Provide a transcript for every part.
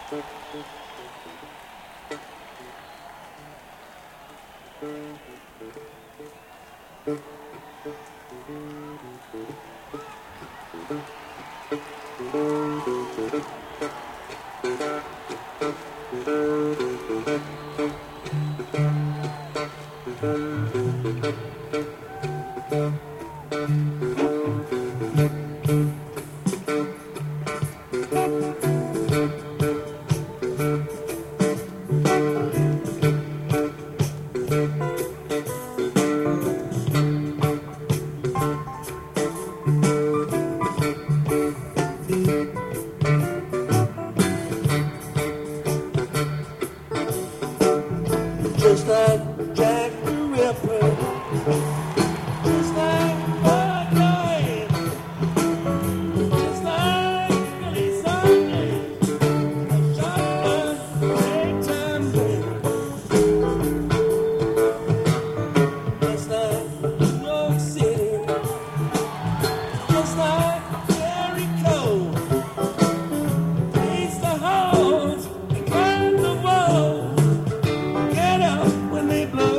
Just like Jack the Ripper, just like Bud Ryan, just like Billy Sunday, just like time baby, just like New York City, just like Jericho, face the halls and climb the walls, get up when they blow.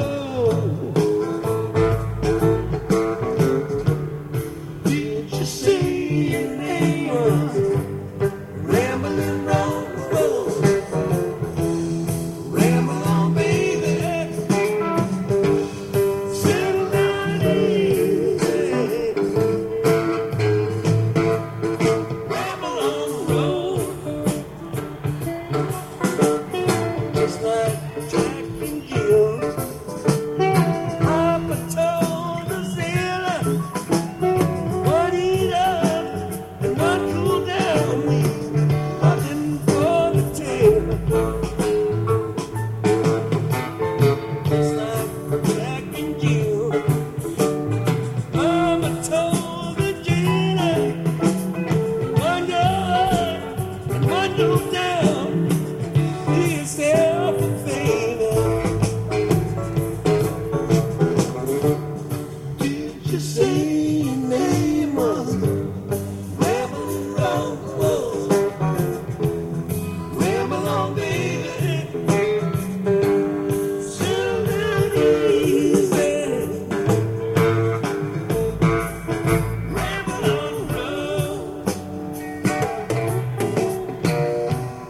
Did you see your neighbors rambling round the road? Ramble on, baby, settle down easy. Ramble on the road, just like Jack and Jill. Papa told the sailor, one eat up and one cool down. He's looking for the tail. Just like Jack and Jill. Mama told the jailer, one go up and one go down. Be yourself a favor. Did you see your neighbors rambling round the world? Ramble on, baby, settle down easy. Ramble on the road.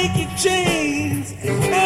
break your chains and